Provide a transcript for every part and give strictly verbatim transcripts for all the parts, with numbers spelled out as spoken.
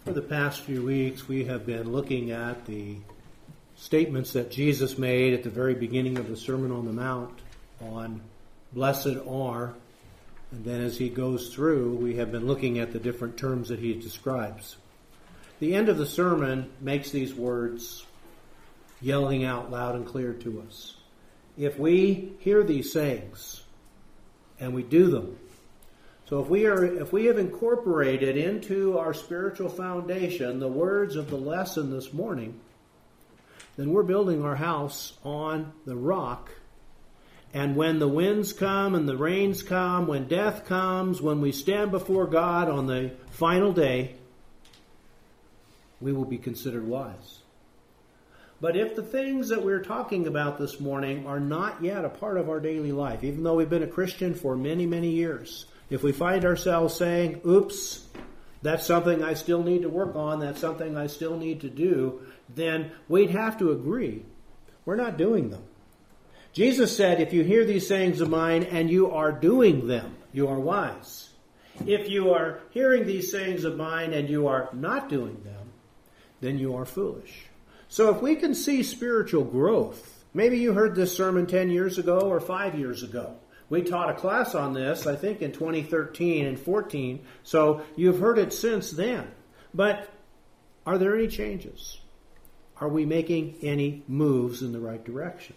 For the past few weeks, we have been looking at the statements that Jesus made at the very beginning of the Sermon on the Mount on blessed are, and then as he goes through, we have been looking at the different terms that he describes. The end of the sermon makes these words yelling out loud and clear to us. If we hear these sayings and we do them, so if we are, if we have incorporated into our spiritual foundation the words of the lesson this morning, then we're building our house on the rock. And when the winds come and the rains come, when death comes, when we stand before God on the final day, we will be considered wise. But if the things that we're talking about this morning are not yet a part of our daily life, even though we've been a Christian for many, many years, if we find ourselves saying, oops, that's something I still need to work on, that's something I still need to do, then we'd have to agree we're not doing them. Jesus said, if you hear these sayings of mine and you are doing them, you are wise. If you are hearing these sayings of mine and you are not doing them, then you are foolish. So if we can see spiritual growth, maybe you heard this sermon ten years ago or five years ago. We taught a class on this, I think, in twenty thirteen and fourteen, so you've heard it since then. But are there any changes? Are we making any moves in the right direction?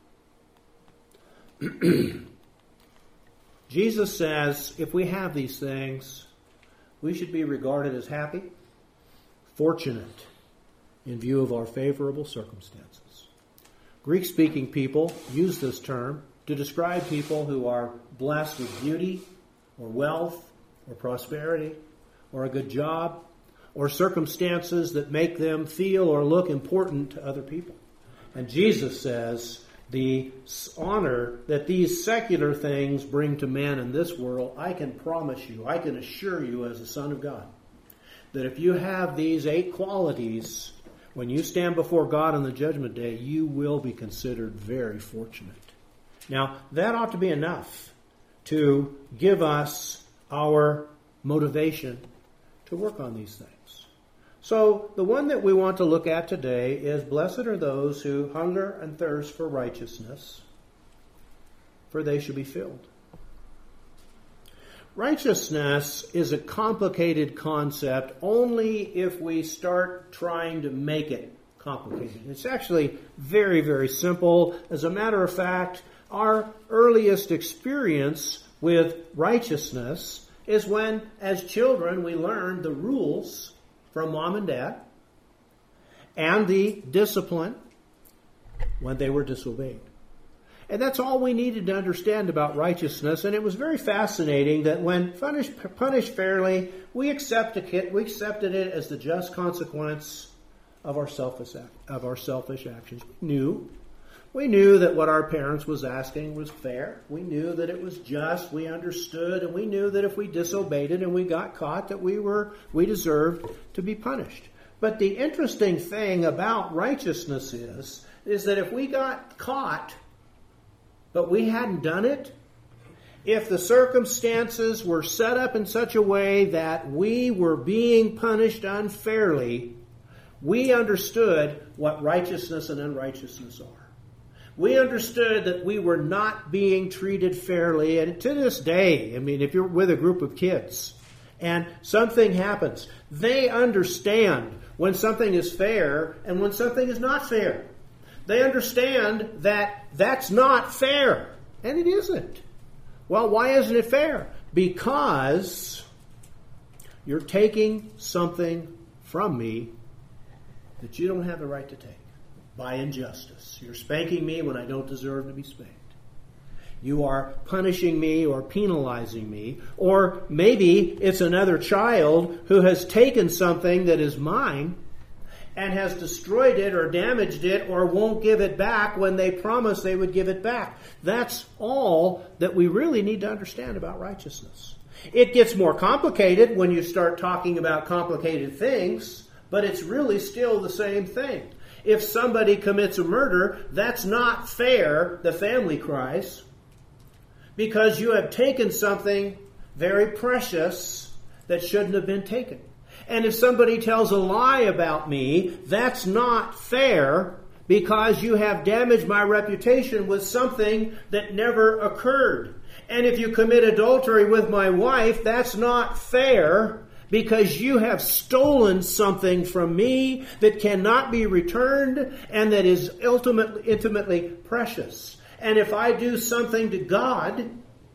Jesus says if we have these things, we should be regarded as happy, fortunate, in view of our favorable circumstances. Greek-speaking people use this term to describe people who are blessed with beauty or wealth or prosperity or a good job or circumstances that make them feel or look important to other people. And Jesus says the honor that these secular things bring to men in this world, I can promise you, I can assure you as a son of God, that if you have these eight qualities, when you stand before God on the judgment day, you will be considered very fortunate. Now, that ought to be enough to give us our motivation to work on these things. So, the one that we want to look at today is, blessed are those who hunger and thirst for righteousness, for they shall be filled. Righteousness is a complicated concept only if we start trying to make it complicated. It's actually very, very simple. As a matter of fact, our earliest experience with righteousness is when, as children, we learned the rules from mom and dad and the discipline when they were disobeyed. And that's all we needed to understand about righteousness. And it was very fascinating that when punished, punished fairly, we accepted it, we accepted it as the just consequence of our selfish of our selfish actions. We knew. We knew that what our parents was asking was fair. We knew that it was just. We understood, and we knew that if we disobeyed it and we got caught, that we were we deserved to be punished. But the interesting thing about righteousness is, is that if we got caught, but we hadn't done it, if the circumstances were set up in such a way that we were being punished unfairly, we understood what righteousness and unrighteousness are. We understood that we were not being treated fairly. And to this day, I mean, if you're with a group of kids and something happens, they understand when something is fair and when something is not fair. They understand that that's not fair. And it isn't. Well, why isn't it fair? Because you're taking something from me that you don't have the right to take. By injustice. You're spanking me when I don't deserve to be spanked. You are punishing me or penalizing me. Or maybe it's another child who has taken something that is mine and has destroyed it or damaged it or won't give it back when they promised they would give it back. That's all that we really need to understand about righteousness. It gets more complicated when you start talking about complicated things, but it's really still the same thing. If somebody commits a murder, that's not fair, the family cries, because you have taken something very precious that shouldn't have been taken. And if somebody tells a lie about me, that's not fair because you have damaged my reputation with something that never occurred. And if you commit adultery with my wife, that's not fair because you have stolen something from me that cannot be returned and that is ultimately, intimately precious. And if I do something to God,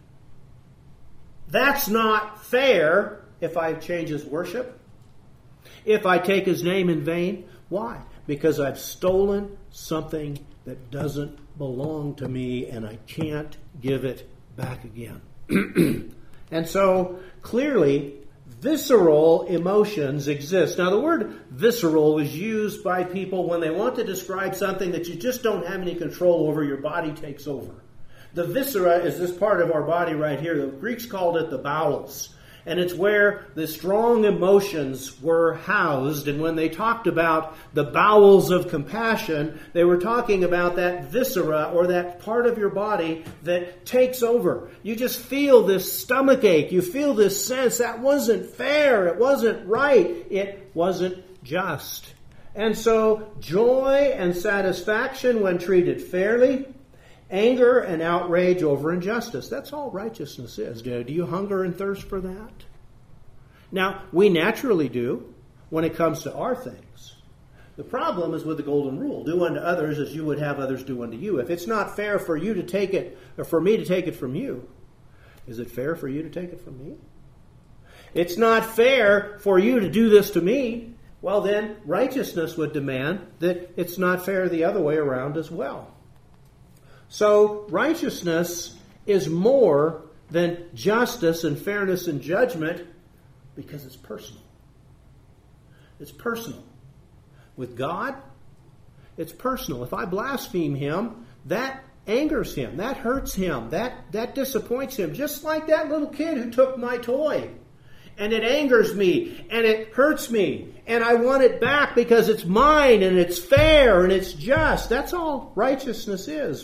that's not fair if I change His worship, if I take His name in vain. Why? Because I've stolen something that doesn't belong to me and I can't give it back again. And so, clearly, visceral emotions exist. Now, the word visceral is used by people when they want to describe something that you just don't have any control over, your body takes over. The viscera is this part of our body right here. The Greeks called it the bowels. And it's where the strong emotions were housed. And when they talked about the bowels of compassion, they were talking about that viscera or that part of your body that takes over. You just feel this stomach ache. You feel this sense that wasn't fair. It wasn't right. It wasn't just. And so joy and satisfaction when treated fairly, anger and outrage over injustice. That's all righteousness is. Do you hunger and thirst for that? Now, we naturally do when it comes to our things. The problem is with the golden rule. Do unto others as you would have others do unto you. If it's not fair for you to take it, or for me to take it from you, is it fair for you to take it from me? It's not fair for you to do this to me. Well, then righteousness would demand that it's not fair the other way around as well. So righteousness is more than justice and fairness and judgment because it's personal. It's personal. With God, it's personal. If I blaspheme Him, that angers Him. That hurts Him. That, that disappoints Him. Just like that little kid who took my toy. And it angers me. And it hurts me. And I want it back because it's mine and it's fair and it's just. That's all righteousness is.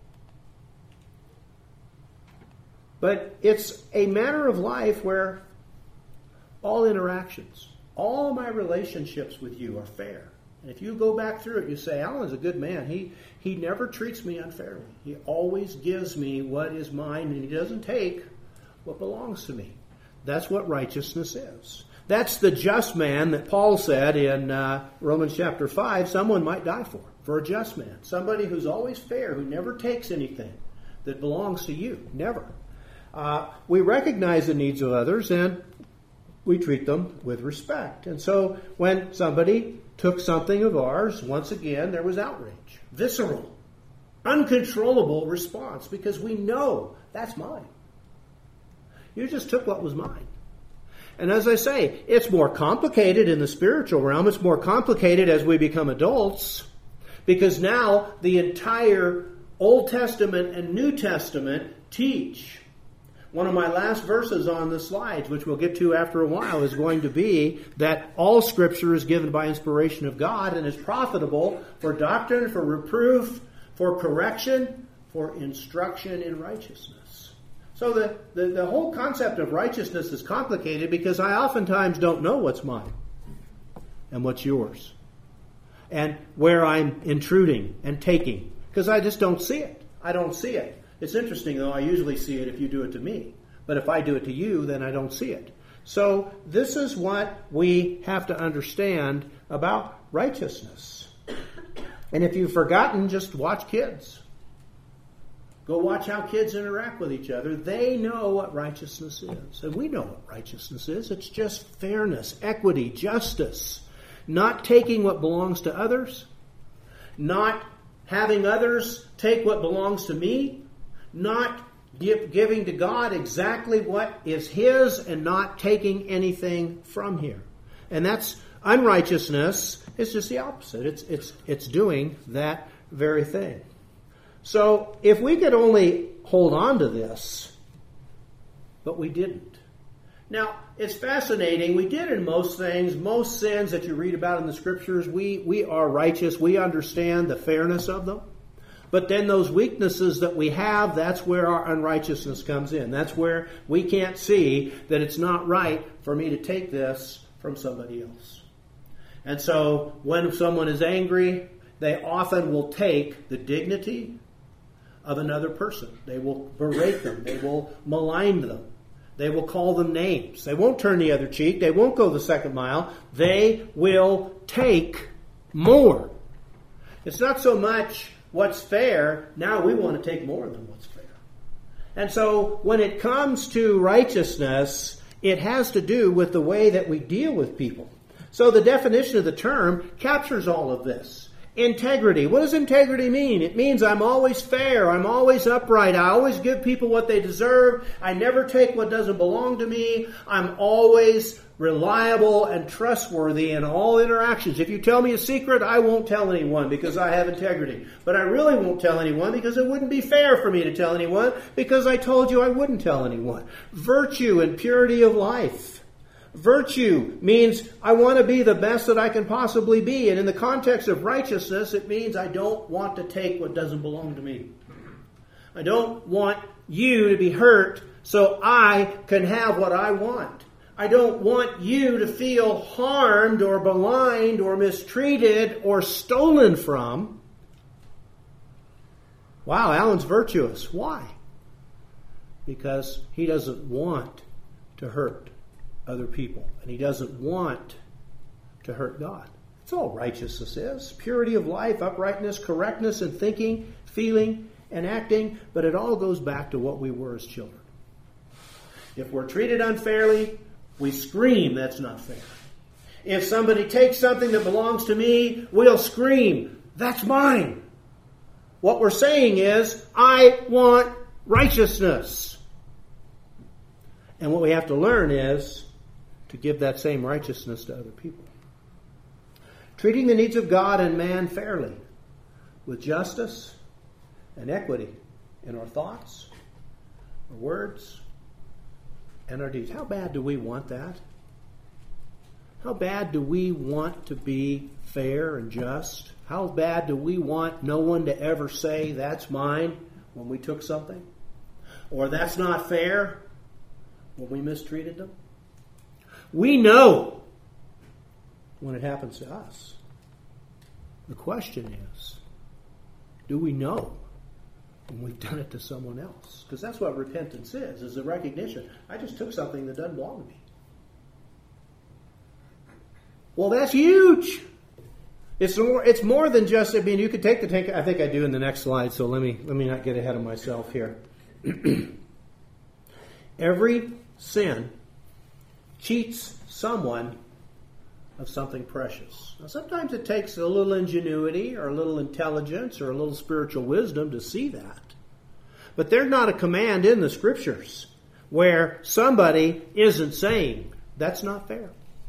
But it's a manner of life where all interactions, all my relationships with you are fair. And if you go back through it, you say, Alan's a good man. He he never treats me unfairly. He always gives me what is mine, and he doesn't take what belongs to me. That's what righteousness is. That's the just man that Paul said in uh, Romans chapter five, someone might die for, for a just man. Somebody who's always fair, who never takes anything that belongs to you. Never. Uh, we recognize the needs of others and we treat them with respect. And so when somebody took something of ours, once again, there was outrage. Visceral, uncontrollable response because we know that's mine. You just took what was mine. And as I say, it's more complicated in the spiritual realm. It's more complicated as we become adults because now the entire Old Testament and New Testament teach. One of my last verses on the slides, which we'll get to after a while, is going to be that all Scripture is given by inspiration of God and is profitable for doctrine, for reproof, for correction, for instruction in righteousness. So the, the, the whole concept of righteousness is complicated because I oftentimes don't know what's mine and what's yours and where I'm intruding and taking because I just don't see it. I don't see it. It's interesting, though, I usually see it if you do it to me. But if I do it to you, then I don't see it. So this is what we have to understand about righteousness. And if you've forgotten, just watch kids. Go watch how kids interact with each other. They know what righteousness is. And we know what righteousness is. It's just fairness, equity, justice. Not taking what belongs to others. Not having others take what belongs to me. Not give, giving to God exactly what is His and not taking anything from here. And that's unrighteousness. It's just the opposite. It's, it's, it's doing that very thing. So if we could only hold on to this, but we didn't. Now, it's fascinating. We did in most things, most sins that you read about in the Scriptures, we, we are righteous. We understand the fairness of them. But then those weaknesses that we have, that's where our unrighteousness comes in. That's where we can't see that it's not right for me to take this from somebody else. And so when someone is angry, they often will take the dignity of another person. They will berate them. They will malign them. They will call them names. They won't turn the other cheek. They won't go the second mile. They will take more. It's not so much what's fair. Now we want to take more than what's fair. And so when it comes to righteousness, it has to do with the way that we deal with people. So the definition of the term captures all of this. Integrity. What does integrity mean? It means I'm always fair. I'm always upright. I always give people what they deserve. I never take what doesn't belong to me. I'm always reliable and trustworthy in all interactions. If you tell me a secret, I won't tell anyone because I have integrity. But I really won't tell anyone because it wouldn't be fair for me to tell anyone because I told you I wouldn't tell anyone. Virtue and purity of life. Virtue means I want to be the best that I can possibly be. And in the context of righteousness, it means I don't want to take what doesn't belong to me. I don't want you to be hurt so I can have what I want. I don't want you to feel harmed or maligned or mistreated or stolen from. Wow, Alan's virtuous. Why? Because he doesn't want to hurt other people. And he doesn't want to hurt God. That's all righteousness is. Purity of life, uprightness, correctness in thinking, feeling, and acting. But it all goes back to what we were as children. If we're treated unfairly, we scream, that's not fair. If somebody takes something that belongs to me, we'll scream, that's mine. What we're saying is, I want righteousness. And what we have to learn is to give that same righteousness to other people. Treating the needs of God and man fairly, with justice and equity in our thoughts, our words, and our deeds. How bad do we want that? How bad do we want to be fair and just? How bad do we want no one to ever say, that's mine, when we took something? Or that's not fair, when we mistreated them? We know when it happens to us. The question is, do we know when we've done it to someone else? Because that's what repentance is, is a recognition. I just took something that doesn't belong to me. Well, that's huge. It's more, it's more than just, I mean, you could take the take, I think I do in the next slide, so let me, let me not get ahead of myself here. Every sin cheats someone of something precious. Now, sometimes it takes a little ingenuity or a little intelligence or a little spiritual wisdom to see that. But there's not a command in the Scriptures where somebody isn't saying, that's not fair.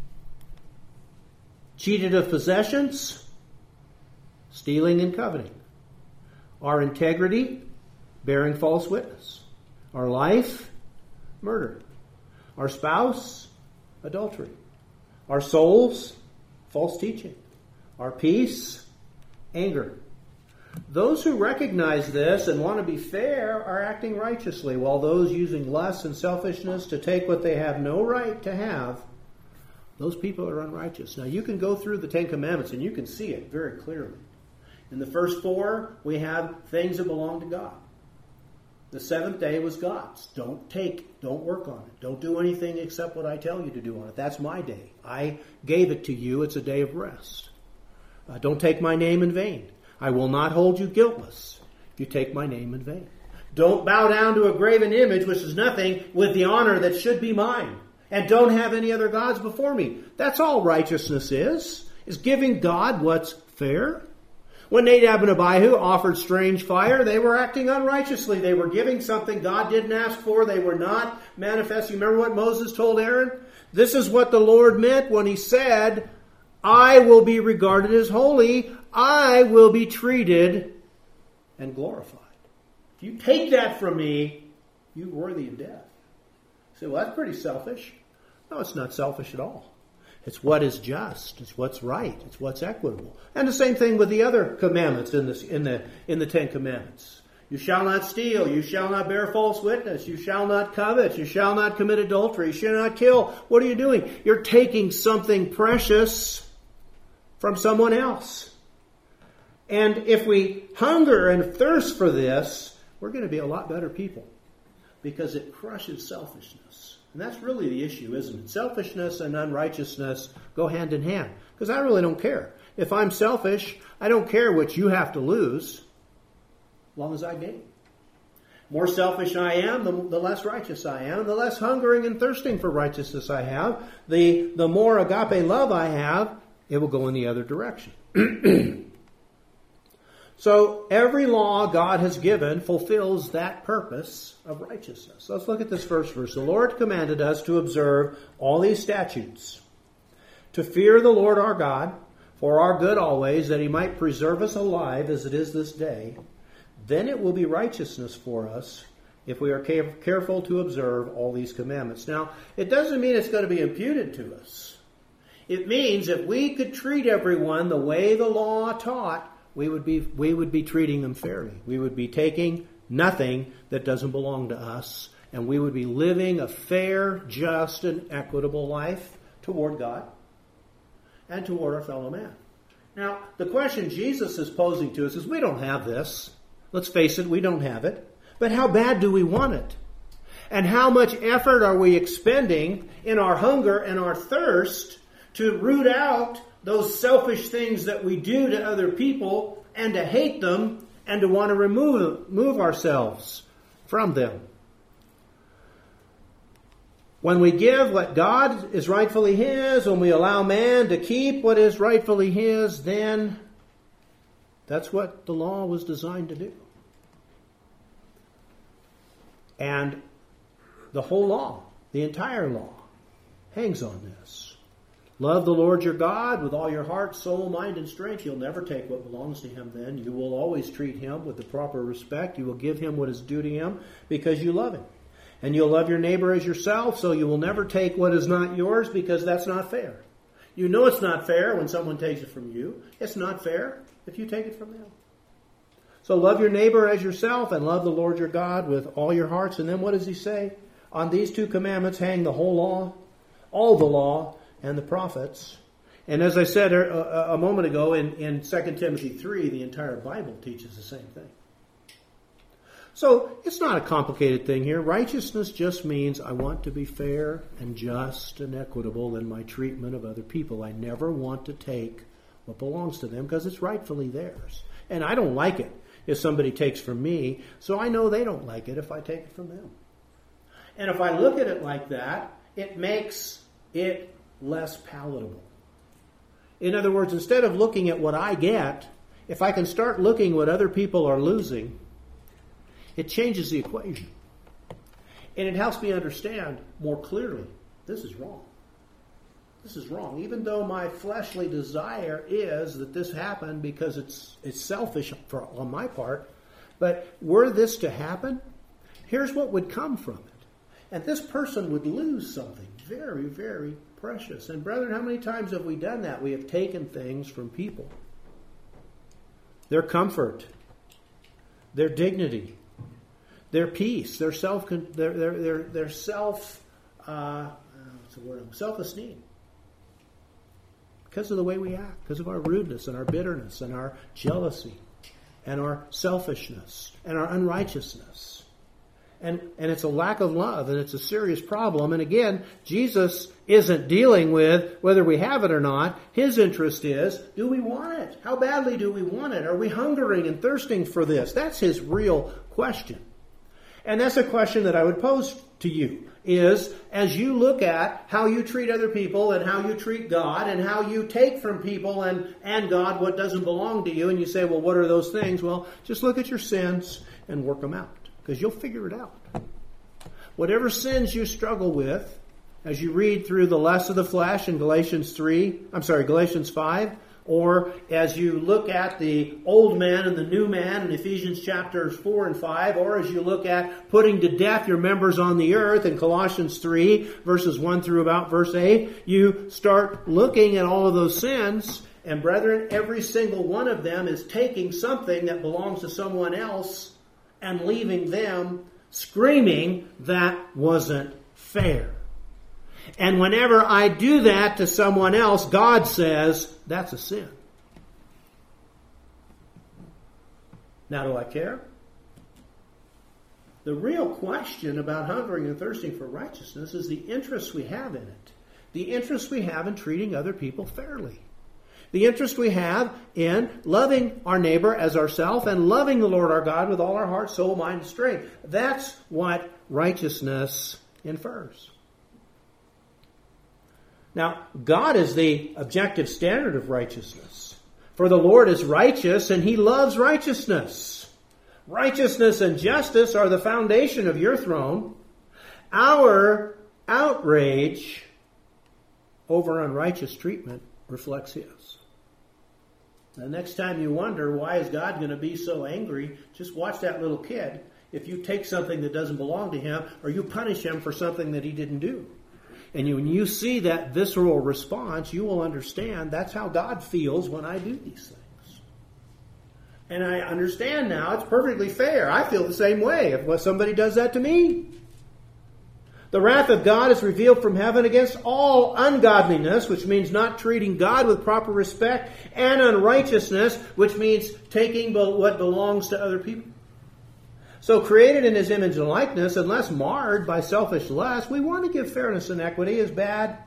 Cheated of possessions, stealing and coveting. Our integrity, bearing false witness. Our life, murder. Our spouse, adultery. Our souls, false teaching. Our peace, anger. Those who recognize this and want to be fair are acting righteously, while those using lust and selfishness to take what they have no right to have, those people are unrighteous. Now, you can go through the Ten Commandments and you can see it very clearly. In the first four, we have things that belong to God. The seventh day was God's. Don't take, don't work on it. Don't do anything except what I tell you to do on it. That's my day. I gave it to you. It's a day of rest. Uh, don't take my name in vain. I will not hold you guiltless if you take my name in vain. Don't bow down to a graven image, which is nothing, with the honor that should be mine. And don't have any other gods before me. That's all righteousness is, is giving God what's fair. When Nadab and Abihu offered strange fire, they were acting unrighteously. They were giving something God didn't ask for. They were not manifesting. Remember what Moses told Aaron? This is what the Lord meant when he said, I will be regarded as holy. I will be treated and glorified. If you take that from me, you're worthy of death. You say, well, that's pretty selfish. No, it's not selfish at all. It's what is just. It's what's right. It's what's equitable. And the same thing with the other commandments in this in the in the Ten Commandments. You shall not steal. You shall not bear false witness. You shall not covet. You shall not commit adultery. You shall not kill. What are you doing? You're taking something precious from someone else. And if we hunger and thirst for this, we're going to be a lot better people because it crushes selfishness. And that's really the issue, isn't it? Selfishness and unrighteousness go hand in hand because I really don't care. If I'm selfish, I don't care what you have to lose as long as I gain. More selfish I am, the, the less righteous I am. The less hungering and thirsting for righteousness I have. The, the more agape love I have, it will go in the other direction. So every law God has given fulfills that purpose of righteousness. Let's look at this first verse. The Lord commanded us to observe all these statutes, to fear the Lord our God, for our good always, that he might preserve us alive as it is this day. Then it will be righteousness for us if we are careful to observe all these commandments. Now, it doesn't mean it's going to be imputed to us. It means if we could treat everyone the way the law taught, we would be we would be treating them fairly. We would be taking nothing that doesn't belong to us, and we would be living a fair, just, and equitable life toward God and toward our fellow man. Now, the question Jesus is posing to us is, we don't have this. Let's face it, we don't have it. But how bad do we want it? And how much effort are we expending in our hunger and our thirst to root out those selfish things that we do to other people and to hate them and to want to remove, remove ourselves from them? When we give what God is rightfully His, when we allow man to keep what is rightfully His, then that's what the law was designed to do. And the whole law, the entire law, hangs on this. Love the Lord your God with all your heart, soul, mind, and strength. You'll never take what belongs to Him then. You will always treat Him with the proper respect. You will give Him what is due to Him because you love Him. And you'll love your neighbor as yourself, so you will never take what is not yours because that's not fair. You know it's not fair when someone takes it from you. It's not fair if you take it from them. So love your neighbor as yourself and love the Lord your God with all your hearts. And then what does He say? On these two commandments hang the whole law, all the law, and the prophets. And as I said a, a moment ago, in, in Second Timothy three, the entire Bible teaches the same thing. So it's not a complicated thing here. Righteousness just means I want to be fair and just and equitable in my treatment of other people. I never want to take what belongs to them because it's rightfully theirs. And I don't like it if somebody takes from me, so I know they don't like it if I take it from them. And if I look at it like that, it makes it less palatable. In other words, instead of looking at what I get, if I can start looking what other people are losing, it changes the equation. And it helps me understand more clearly, this is wrong. This is wrong. Even though my fleshly desire is that this happen because it's it's selfish for, on my part, but were this to happen, here's what would come from it. And this person would lose something very, very precious. And brethren, how many times have we done that? We have taken things from people. Their comfort, their dignity, their peace, their self, their their their, their self, uh, what's the word? Self-esteem. Because of the way we act, because of our rudeness and our bitterness and our jealousy and our selfishness and our unrighteousness. And, and it's a lack of love, and it's a serious problem. And again, Jesus isn't dealing with whether we have it or not. His interest is, do we want it? How badly do we want it? Are we hungering and thirsting for this? That's his real question. And that's a question that I would pose to you, is as you look at how you treat other people and how you treat God and how you take from people and, and God what doesn't belong to you, and you say, well, what are those things? Well, just look at your sins and work them out, because you'll figure it out. Whatever sins you struggle with, as you read through the lust of the flesh in Galatians three, I'm sorry, Galatians five, or as you look at the old man and the new man in Ephesians chapters four and five, or as you look at putting to death your members on the earth in Colossians three, verses one through about verse eight, you start looking at all of those sins, and brethren, every single one of them is taking something that belongs to someone else and leaving them screaming that wasn't fair. And whenever I do that to someone else, God says, that's a sin. Now, do I care? The real question about hungering and thirsting for righteousness is the interest we have in it. The interest we have in treating other people fairly. The interest we have in loving our neighbor as ourselves and loving the Lord our God with all our heart, soul, mind, and strength. That's what righteousness infers. Now, God is the objective standard of righteousness. For the Lord is righteous and He loves righteousness. Righteousness and justice are the foundation of your throne. Our outrage over unrighteous treatment reflects His. The next time you wonder, why is God going to be so angry? Just watch that little kid. If you take something that doesn't belong to him, or you punish him for something that he didn't do. And you, when you see that visceral response, you will understand that's how God feels when I do these things. And I understand now it's perfectly fair. I feel the same way if somebody does that to me. The wrath of God is revealed from heaven against all ungodliness, which means not treating God with proper respect, and unrighteousness, which means taking what belongs to other people. So created in His image and likeness, unless marred by selfish lust, we want to give fairness and equity as bad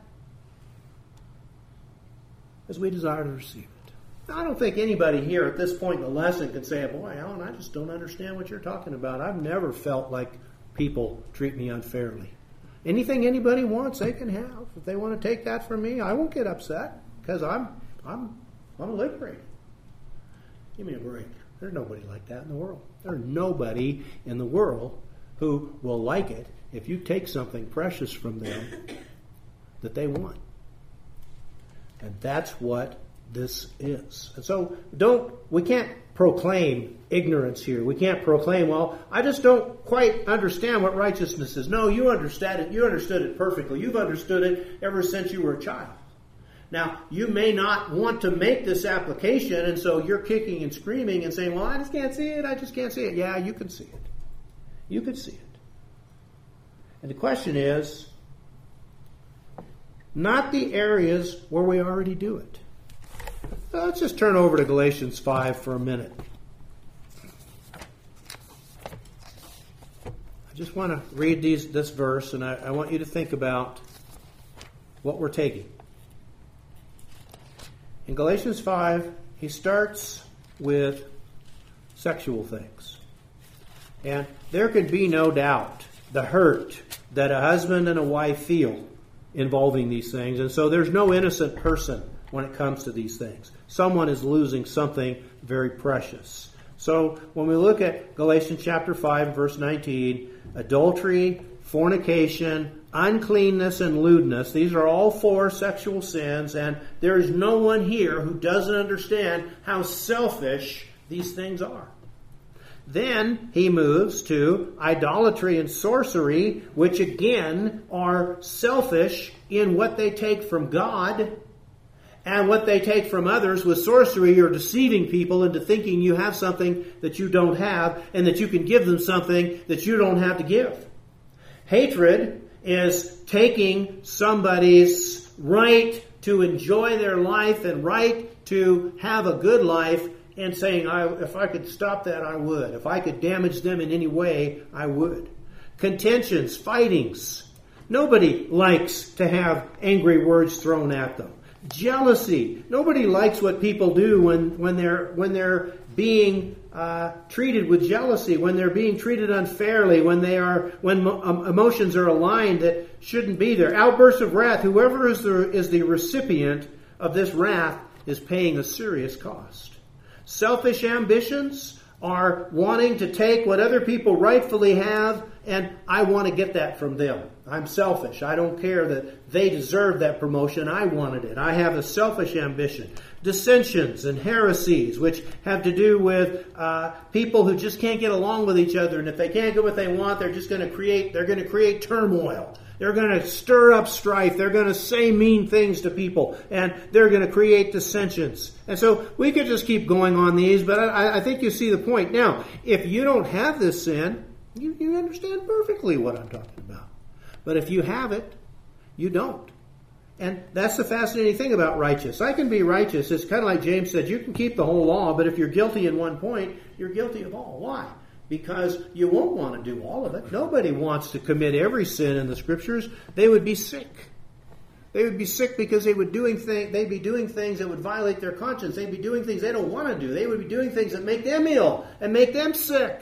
as we desire to receive it. I don't think anybody here at this point in the lesson can say, boy, Alan, I just don't understand what you're talking about. I've never felt like people treat me unfairly. Anything anybody wants, they can have. If they want to take that from me, I won't get upset because I'm I'm I'm liberated. Give me a break. There's nobody like that in the world. There's nobody in the world who will like it if you take something precious from them that they want. And that's what this is. And so don't we can't proclaim ignorance here. We can't proclaim, well, I just don't quite understand what righteousness is. No, you understand it. You understood it perfectly. You've understood it ever since you were a child. Now, you may not want to make this application, and so you're kicking and screaming and saying, well, I just can't see it. I just can't see it. Yeah, you can see it. You can see it. And the question is, not the areas where we already do it. So let's just turn over to Galatians five for a minute. I just want to read these, this verse, and I, I want you to think about what we're taking. In Galatians five, he starts with sexual things. And there can be no doubt the hurt that a husband and a wife feel involving these things. And so there's no innocent person when it comes to these things. Someone is losing something very precious. So when we look at Galatians chapter five, verse nineteen, adultery, fornication, uncleanness, and lewdness, these are all four sexual sins, and there is no one here who doesn't understand how selfish these things are. Then he moves to idolatry and sorcery, which again are selfish in what they take from God and what they take from others. With sorcery, you're deceiving people into thinking you have something that you don't have and that you can give them something that you don't have to give. Hatred is taking somebody's right to enjoy their life and right to have a good life and saying, I, if I could stop that, I would. If I could damage them in any way, I would. Contentions, fightings. Nobody likes to have angry words thrown at them. Jealousy. Nobody likes what people do when, when they're when they're being uh, treated with jealousy, when they're being treated unfairly, when they are when um, emotions are aligned that shouldn't be there. Outbursts of wrath. Whoever is the is the recipient of this wrath is paying a serious cost. Selfish ambitions are wanting to take what other people rightfully have, and I want to get that from them. I'm selfish. I don't care that they deserve that promotion. I wanted it. I have a selfish ambition. Dissensions and heresies, which have to do with uh, people who just can't get along with each other, and if they can't get what they want, they're just going to create. They're going to create turmoil. They're going to stir up strife. They're going to say mean things to people. And they're going to create dissensions. And so we could just keep going on these, but I, I think you see the point. Now, if you don't have this sin, you, you understand perfectly what I'm talking about. But if you have it, you don't. And that's the fascinating thing about righteous. I can be righteous. It's kind of like James said, you can keep the whole law, but if you're guilty in one point, you're guilty of all. Why? Because you won't want to do all of it. Nobody wants to commit every sin in the Scriptures. They would be sick. They would be sick because they would doing th- they'd be doing things that would violate their conscience. They'd be doing things they don't want to do. They would be doing things that make them ill and make them sick.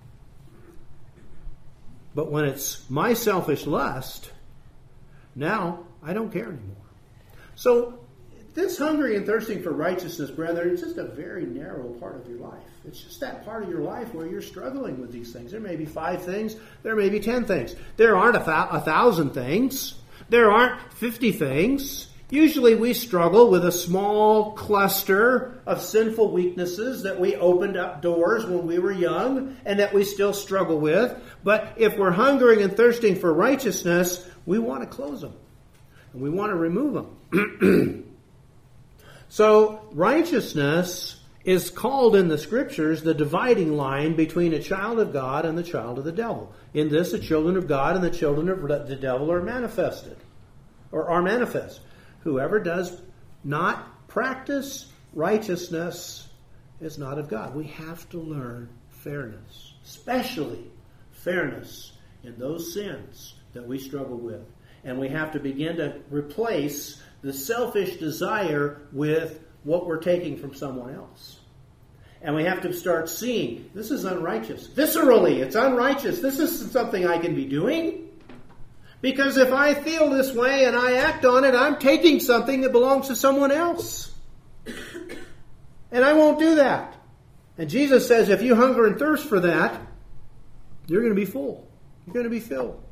But when it's my selfish lust, now I don't care anymore. So this hungering and thirsting for righteousness, brethren, it's just a very narrow part of your life. It's just that part of your life where you're struggling with these things. There may be five things. There may be ten things. There aren't a, th- a thousand things. There aren't fifty things. Usually we struggle with a small cluster of sinful weaknesses that we opened up doors when we were young and that we still struggle with. But if we're hungering and thirsting for righteousness, we want to close them. And we want to remove them. So righteousness is called in the Scriptures the dividing line between a child of God and the child of the devil. In this, the children of God and the children of the devil are manifested, or are manifest. Whoever does not practice righteousness is not of God. We have to learn fairness, especially fairness in those sins that we struggle with. And we have to begin to replace the selfish desire with what we're taking from someone else. And we have to start seeing, this is unrighteous. Viscerally, it's unrighteous. This isn't something I can be doing. Because if I feel this way and I act on it, I'm taking something that belongs to someone else. And I won't do that. And Jesus says, if you hunger and thirst for that, you're going to be full. You're going to be filled.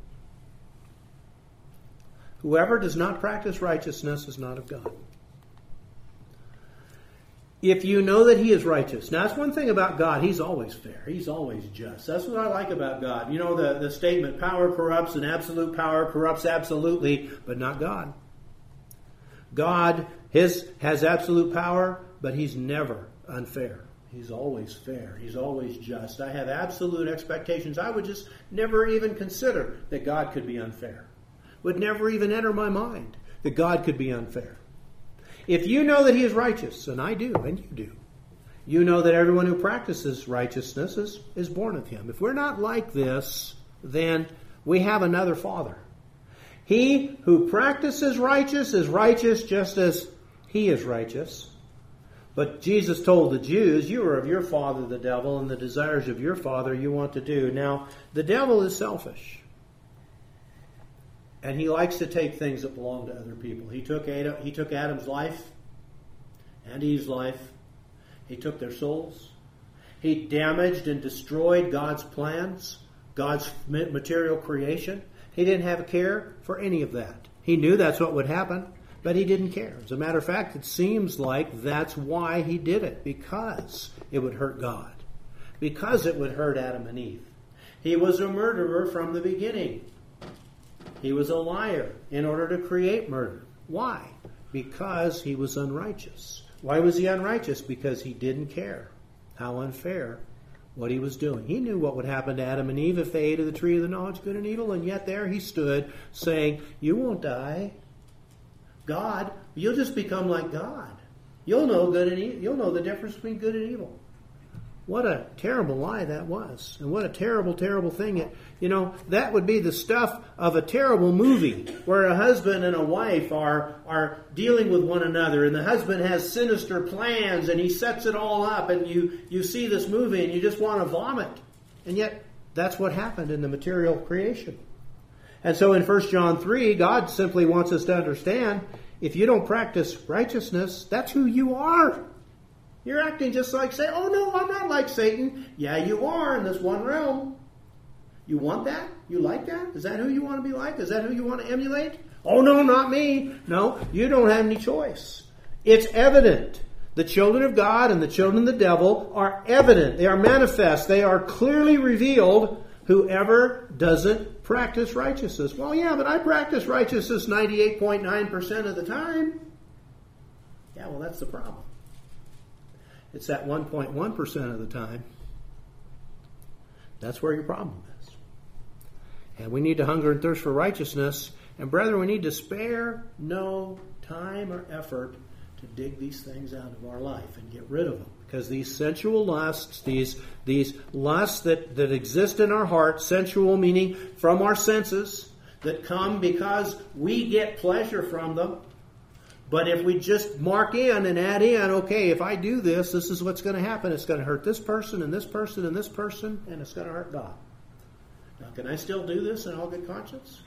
Whoever does not practice righteousness is not of God. If you know that He is righteous. Now, that's one thing about God. He's always fair. He's always just. That's what I like about God. You know the, the statement, power corrupts and absolute power corrupts absolutely, but not God. God his, has absolute power, but He's never unfair. He's always fair. He's always just. I have absolute expectations. I would just never even consider that God could be unfair. Would never even enter my mind that God could be unfair. If you know that He is righteous, and I do, and you do, you know that everyone who practices righteousness is, is born of Him. If we're not like this, then we have another father. He who practices righteous is righteous just as He is righteous. But Jesus told the Jews, you are of your father the devil, and the desires of your father you want to do. Now, the devil is selfish. And he likes to take things that belong to other people. He took Adam, he took Adam's life and Eve's life. He took their souls. He damaged and destroyed God's plans, God's material creation. He didn't have a care for any of that. He knew that's what would happen, but he didn't care. As a matter of fact, it seems like that's why he did it, because it would hurt God, because it would hurt Adam and Eve. He was a murderer from the beginning. He was a liar in order to create murder. Why? Because he was unrighteous. Why was he unrighteous? Because he didn't care how unfair what he was doing. He knew what would happen to Adam and Eve if they ate of the tree of the knowledge of good and evil, and yet there he stood saying, you won't die. God, you'll just become like God. You'll know good and evil. You'll know the difference between good and evil. What a terrible lie that was. And what a terrible, terrible thing. It, you know, that would be the stuff of a terrible movie where a husband and a wife are, are dealing with one another, and the husband has sinister plans and he sets it all up, and you, you see this movie and you just want to vomit. And yet, that's what happened in the material creation. And so in First John three, God simply wants us to understand, if you don't practice righteousness, that's who you are. You're acting just like Satan. Oh, no, I'm not like Satan. Yeah, you are in this one realm. You want that? You like that? Is that who you want to be like? Is that who you want to emulate? Oh, no, not me. No, you don't have any choice. It's evident. The children of God and the children of the devil are evident. They are manifest. They are clearly revealed. Whoever doesn't practice righteousness. Well, yeah, but I practice righteousness ninety-eight point nine percent of the time. Yeah, well, that's the problem. It's that one point one percent of the time. That's where your problem is. And we need to hunger and thirst for righteousness. And brethren, we need to spare no time or effort to dig these things out of our life and get rid of them. Because these sensual lusts, these, these lusts that, that exist in our heart, sensual meaning from our senses, that come because we get pleasure from them. But if we just mark in and add in, okay, if I do this, this is what's going to happen. It's going to hurt this person and this person and this person, and it's going to hurt God. Now, can I still do this in all good conscience?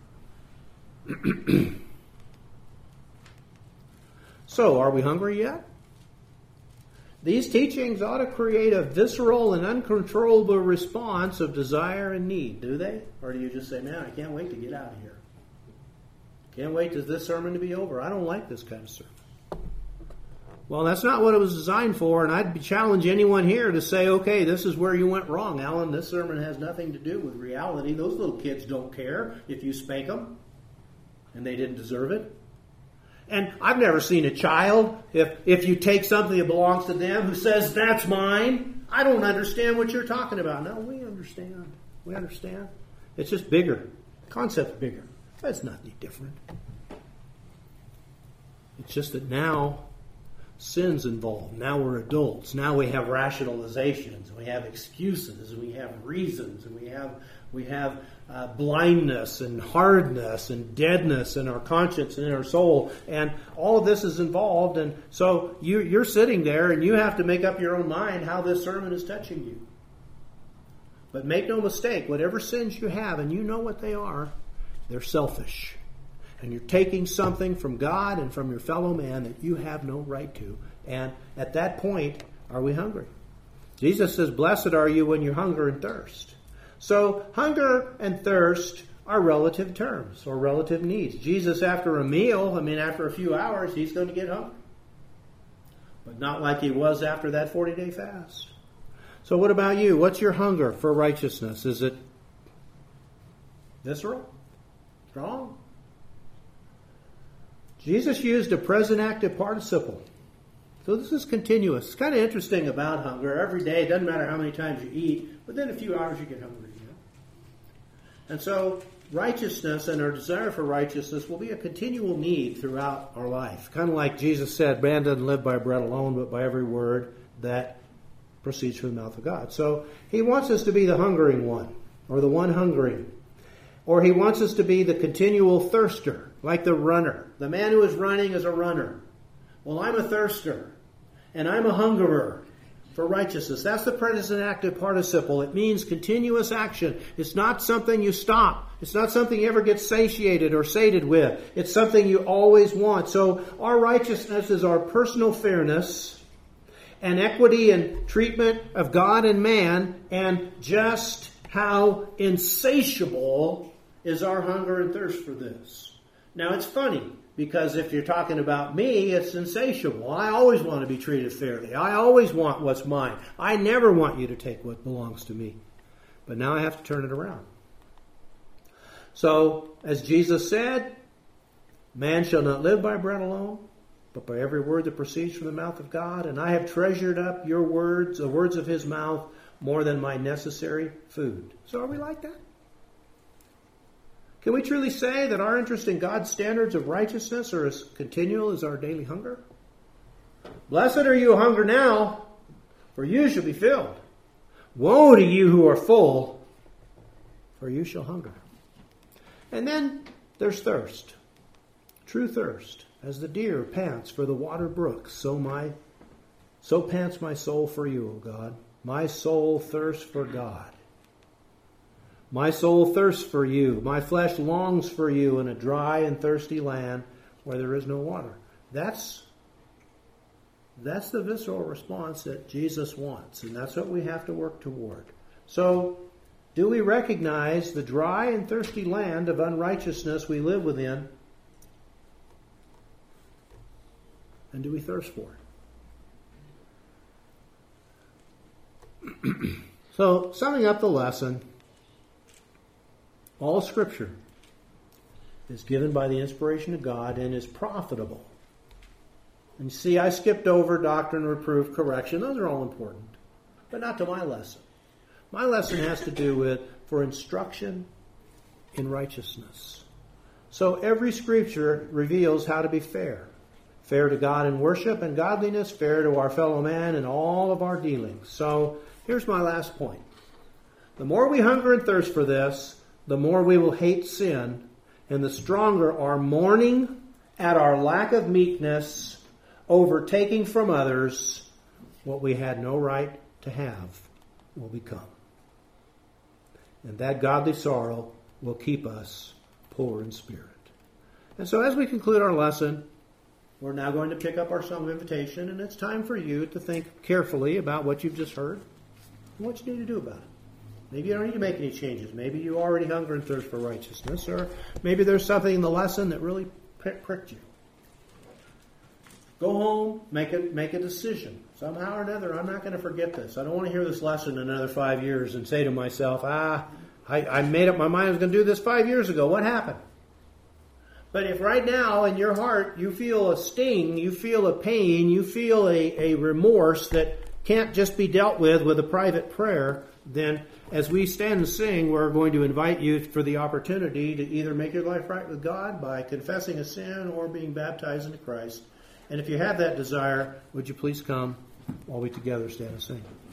So, are we hungry yet? These teachings ought to create a visceral and uncontrollable response of desire and need, do they? Or do you just say, man, I can't wait to get out of here. Can't wait for this sermon to be over. I don't like this kind of sermon. Well, that's not what it was designed for, and I'd challenge anyone here to say, okay, this is where you went wrong, Alan. This sermon has nothing to do with reality. Those little kids don't care if you spank them, and they didn't deserve it. And I've never seen a child, if, if you take something that belongs to them, who says, that's mine. I don't understand what you're talking about. No, we understand. We understand. It's just bigger. The concept's bigger. That's not any different. It's just that now sin's involved. Now we're adults. Now we have rationalizations. We have excuses. And we have reasons. And we have we have uh, blindness and hardness and deadness in our conscience and in our soul. And all of this is involved. And so you, you're sitting there and you have to make up your own mind how this sermon is touching you. But make no mistake, whatever sins you have, and you know what they are, they're selfish. And you're taking something from God and from your fellow man that you have no right to. And at that point, are we hungry? Jesus says, blessed are you when you hunger and thirst. So hunger and thirst are relative terms or relative needs. Jesus, after a meal, I mean, after a few hours, he's going to get hungry. But not like he was after that forty-day fast. So what about you? What's your hunger for righteousness? Is it visceral? Strong? Jesus used a present active participle. So this is continuous. It's kind of interesting about hunger. Every day, it doesn't matter how many times you eat, within a few hours you get hungry. You know? And so righteousness and our desire for righteousness will be a continual need throughout our life. Kind of like Jesus said, man doesn't live by bread alone, but by every word that proceeds from the mouth of God. So he wants us to be the hungering one, or the one hungering. Or he wants us to be the continual thirster, like the runner. The man who is running is a runner. Well, I'm a thirster, and I'm a hungerer for righteousness. That's the present active participle. It means continuous action. It's not something you stop. It's not something you ever get satiated or sated with. It's something you always want. So our righteousness is our personal fairness and equity and treatment of God and man, and just how insatiable is our hunger and thirst for this. Now, it's funny, because if you're talking about me, it's insatiable. I always want to be treated fairly. I always want what's mine. I never want you to take what belongs to me. But now I have to turn it around. So, as Jesus said, man shall not live by bread alone, but by every word that proceeds from the mouth of God. And I have treasured up your words, the words of his mouth, more than my necessary food. So are we like that? Can we truly say that our interest in God's standards of righteousness are as continual as our daily hunger? Blessed are you who hunger now, for you shall be filled. Woe to you who are full, for you shall hunger. And then there's thirst. True thirst. As the deer pants for the water brooks, so my so pants my soul for you, O God. My soul thirsts for God. My soul thirsts for you. My flesh longs for you in a dry and thirsty land where there is no water. That's, that's the visceral response that Jesus wants, and that's what we have to work toward. So, do we recognize the dry and thirsty land of unrighteousness we live within? And do we thirst for it? So, summing up the lesson, All Scripture is given by the inspiration of God and is profitable. And see, I skipped over doctrine, reproof, correction. Those are all important, but not to my lesson. My lesson has to do with for instruction in righteousness. So every Scripture reveals how to be fair. Fair to God in worship and godliness, fair to our fellow man in all of our dealings. So here's my last point. The more we hunger and thirst for this, the more we will hate sin, and the stronger our mourning at our lack of meekness over taking from others what we had no right to have will become. And that godly sorrow will keep us poor in spirit. And so as we conclude our lesson, we're now going to pick up our song of invitation, and it's time for you to think carefully about what you've just heard and what you need to do about it. Maybe you don't need to make any changes. Maybe you already hunger and thirst for righteousness, or maybe there's something in the lesson that really pricked you. Go home, make a, make a decision. Somehow or another, I'm not going to forget this. I don't want to hear this lesson in another five years and say to myself, ah, I, I made up my mind I was going to do this five years ago. What happened? But if right now in your heart you feel a sting, you feel a pain, you feel a, a remorse that can't just be dealt with with a private prayer, then as we stand and sing, we're going to invite you for the opportunity to either make your life right with God by confessing a sin or being baptized into Christ. And if you have that desire, would you please come while we together stand and sing?